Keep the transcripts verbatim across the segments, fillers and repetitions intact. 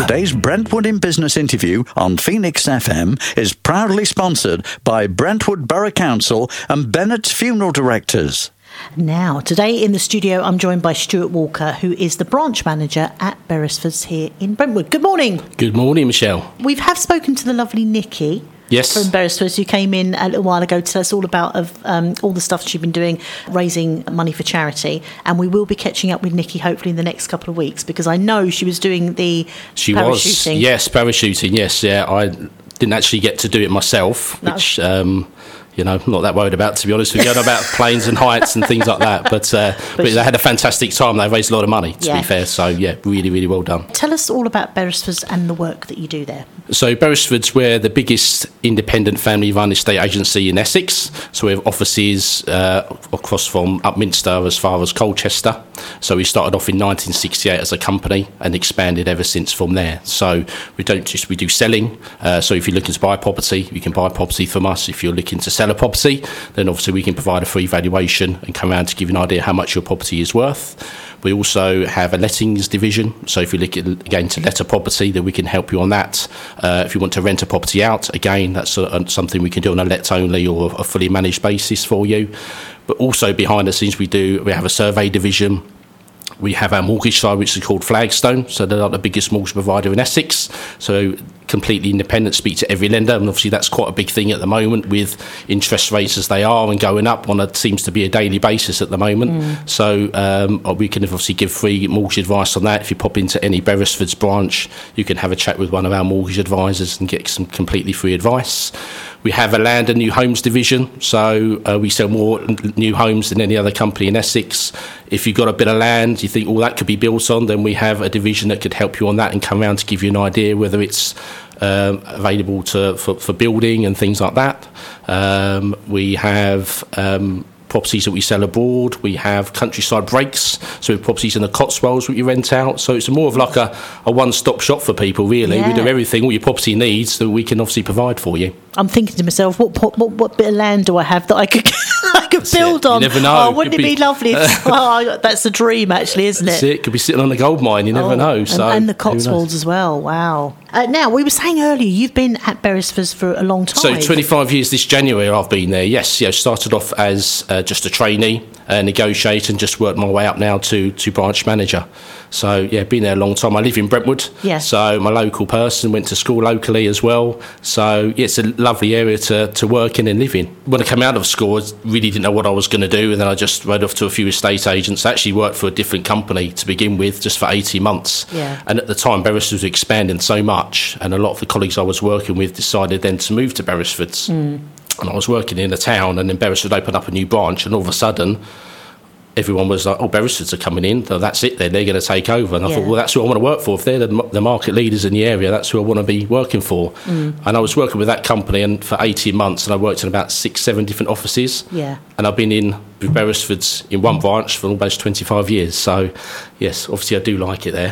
Today's Brentwood in Business interview on Phoenix F M is proudly sponsored by Brentwood Borough Council and Bennett's Funeral Directors. Now, today in the studio, I'm joined by Stuart Walker, who is the branch manager at Beresfords here in Brentwood. Good morning. Good morning, Michelle. We have spoken to the lovely Nikki. Yes. From Beresfords, who came in a little while ago to tell us all about of um, all the stuff she's been doing, raising money for charity. And we will be catching up with Nikki hopefully in the next couple of weeks, because I know she was doing the she parachuting. was, yes, parachuting, yes. Yeah, I didn't actually get to do it myself, No. which... Um, You know, I'm not that worried about, to be honest with you. I know about planes and heights and things like that. But, uh, but, but they had a fantastic time. They raised a lot of money, to yeah. be fair. So, yeah, really, really well done. Tell us all about Beresfords and the work that you do there. So, Beresfords, we're the biggest independent family-run estate agency in Essex. So, we have offices uh, across from Upminster as far as Colchester. So, we started off in nineteen sixty-eight as a company and expanded ever since from there. So, we don't just, we do selling. Uh, so, if you're looking to buy property, you can buy property from us. If you're looking to sell a property, then obviously we can provide a free valuation and come around to give you an idea how much your property is worth. We also have a lettings division, so if you're looking again to let a property, then we can help you on that. Uh, if you want to rent a property out, again, that's a, something we can do on a let only or a fully managed basis for you. But also behind the scenes, we do we have a survey division. We have our mortgage side, which is called Flagstone. So they're like the biggest mortgage provider in Essex. So completely independent, speak to every lender. And obviously that's quite a big thing at the moment with interest rates as they are and going up on a seems to be a daily basis at the moment. Mm. So um, we can obviously give free mortgage advice on that. If you pop into any Beresfords branch, you can have a chat with one of our mortgage advisors and get some completely free advice. We have a land and new homes division, so uh, we sell more new homes than any other company in Essex. If you've got a bit of land, you think, oh, that could be built on, then we have a division that could help you on that and come around to give you an idea whether it's um, available to for, for building and things like that. Um, we have... Um, properties that we sell abroad. We have countryside breaks, so we have properties in the Cotswolds that you rent out. So it's more of like a, a one-stop shop for people, really. Yeah. We do everything, all your property needs, that we can obviously provide for you. I'm thinking to myself, what what, what, what bit of land do I have that I could I could build on? You never know. Oh, wouldn't it be, be lovely? If, oh, that's a dream, actually, isn't it? That's it. Could be sitting on a gold mine. You never oh, know. So and, and the Cotswolds as well. Wow. Uh, now, we were saying earlier, you've been at Beresfords for a long time. So twenty-five years this January I've been there, yes. Yeah, started off as uh, just a trainee, uh, negotiator, and just worked my way up now to, to branch manager. So, yeah, been there a long time. I live in Brentwood, yeah. So I'm a local person, went to school locally as well. So, yeah, it's a lovely area to, to work in and live in. When I came out of school, I really didn't know what I was going to do, and then I just rode off to a few estate agents. I actually worked for a different company to begin with, just for eighteen months. Yeah. And at the time, Beresfords was expanding so much, and a lot of the colleagues I was working with decided then to move to Beresfords. Mm. And I was working in a town, and then Beresford opened up a new branch, and all of a sudden everyone was like, oh, Beresfords are coming in, so that's it then, they're going to take over. And I yeah. thought, well, that's who I want to work for. If they're the, the market leaders in the area, that's who I want to be working for. Mm. And I was working with that company and for eighteen months, and I worked in about six, seven different offices. Yeah. And I've been in with Beresfords in one branch for almost twenty-five years. So, yes, obviously I do like it there.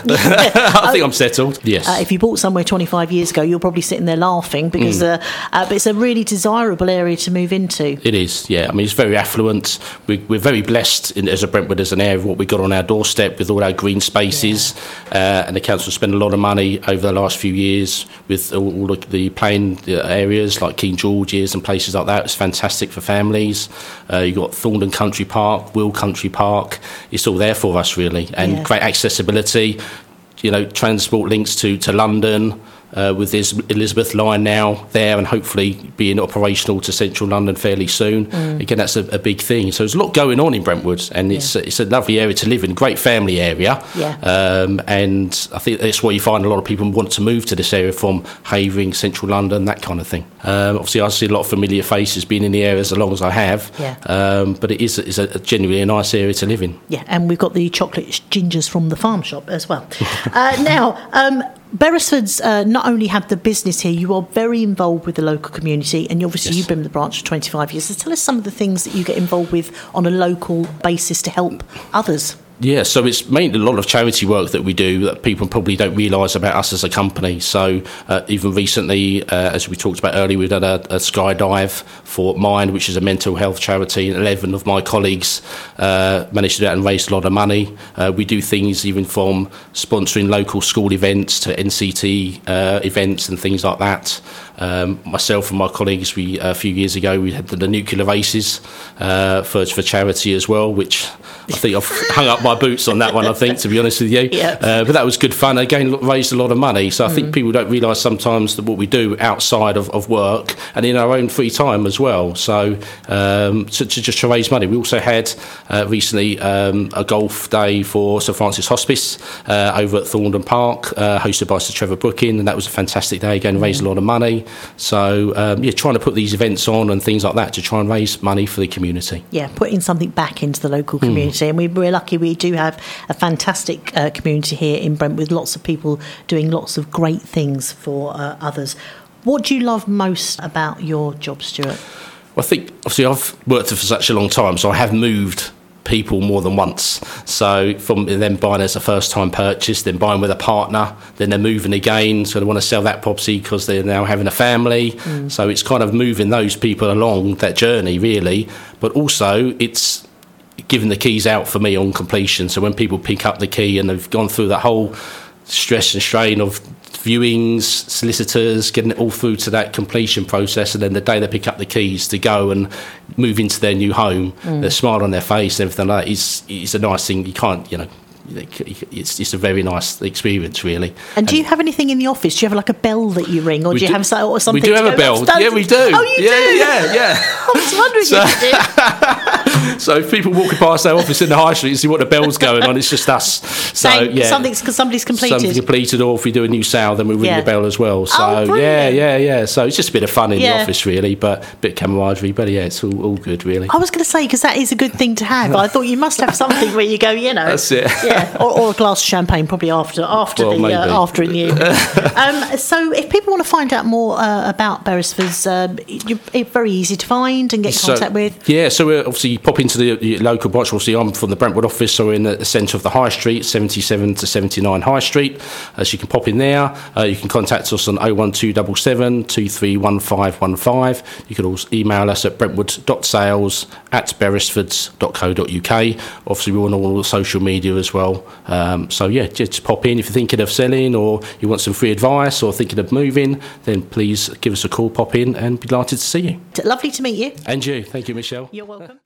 I think I'm settled, yes. Uh, if you bought somewhere twenty-five years ago, you're probably sitting there laughing because mm. uh, uh, but it's a really desirable area to move into. It is, yeah. I mean, it's very affluent. We, we're very blessed in, as a Brentwood, as an area, what we've got on our doorstep with all our green spaces. Yeah. Uh, and the council spent a lot of money over the last few years with all, all the playing areas like King George's and places like that. It's fantastic for families. Uh, you've got Thorndon Country Park, Will Country Park. It's all there for us, really. And yeah. great accessibility, you know, transport links to, to London. Uh, with this Elizabeth line now there and hopefully being operational to central London fairly soon. Mm. Again, that's a, a big thing. So there's a lot going on in Brentwood, and yeah. it's, it's a lovely area to live in, great family area. Yeah. Um, and I think that's why you find a lot of people want to move to this area from Havering, central London, that kind of thing. Um, obviously, I see a lot of familiar faces being in the area as long as I have. Yeah. Um, but it is it's a, a genuinely a nice area to live in. Yeah, and we've got the chocolate gingers from the farm shop as well. uh, now, um, Beresfords uh, not only have the business here, you are very involved with the local community, and obviously yes. you've been in the branch for twenty-five years. So tell us some of the things that you get involved with on a local basis to help others. Yeah, so it's mainly a lot of charity work that we do that people probably don't realise about us as a company. So uh, even recently, uh, as we talked about earlier, we've done a, a skydive for Mind, which is a mental health charity, and eleven of my colleagues uh, managed to do that and raised a lot of money. Uh, we do things even from sponsoring local school events to N C T uh, events and things like that. Um, myself and my colleagues, we uh, a few years ago, we had the, the nuclear races uh, for, for charity as well, which I think I've hung up my boots on that one, I think, to be honest with you. Yep. Uh, but that was good fun. Again, raised a lot of money. So I mm. think people don't realise sometimes that what we do outside of, of work and in our own free time as well. So um, to, to just to raise money. We also had uh, recently um, a golf day for Sir Francis Hospice uh, over at Thorndon Park, uh, hosted by Sir Trevor Brooking, and that was a fantastic day. Again, raised mm. a lot of money. So um, yeah, trying to put these events on and things like that to try and raise money for the community. Yeah, putting something back into the local community. Mm. And we, we're lucky we do have a fantastic uh, community here in Brent with lots of people doing lots of great things for uh, others. What do you love most about your job, Stuart? Well, I think, obviously, I've worked for such a long time, so I have moved people more than once. So from them buying as a first time purchase, then buying with a partner, then they're moving again, so they want to sell that property because they're now having a family. Mm. So it's kind of moving those people along that journey, really. But also it's giving the keys out for me on completion. So when people pick up the key and they've gone through that whole stress and strain of viewings, solicitors, getting it all through to that completion process, and then the day they pick up the keys to go and move into their new home, mm. their smile on their face and everything like that is is a nice thing. You can't, you know, it's it's a very nice experience, really. And, and do you have anything in the office? Do you have like a bell that you ring, or do you do, have or something? We do have a bell. Yeah, we do. Oh, you yeah, do? Yeah, yeah. I was wondering so, if you did. So if people walking past our office in the high street and see what the bell's going on, it's just us. So Saying yeah, something's because somebody's completed. Something's completed, or if we do a new sale, then we ring yeah. the bell as well. So oh, yeah, yeah, yeah. So it's just a bit of fun in yeah. the office, really, but a bit of camaraderie. But yeah, it's all, all good, really. I was going to say, because that is a good thing to have. I thought you must have something where you go, you know, that's it. Yeah, or, or a glass of champagne, probably after after well, the uh, after in the evening. um, so if people want to find out more uh, about Beresfords, uh, you're, it's very easy to find and get in so, contact with. Yeah, so we're obviously you pop into the, the local branch. Obviously, I'm from the Brentwood office, so we're in the, the centre of the High Street, seventy-seven to seventy-nine High Street. Uh, so you can pop in there. Uh, you can contact us on oh one two seven seven, two three one five one five. You can also email us at brentwood dot sales at beresfords dot co dot uk. Obviously, we're on all the social media as well. Um, so yeah, just pop in if you're thinking of selling, or you want some free advice, or thinking of moving. Then please give us a call, pop in, and be delighted to see you. Lovely to meet you. And you. Thank you, Michelle. You're welcome.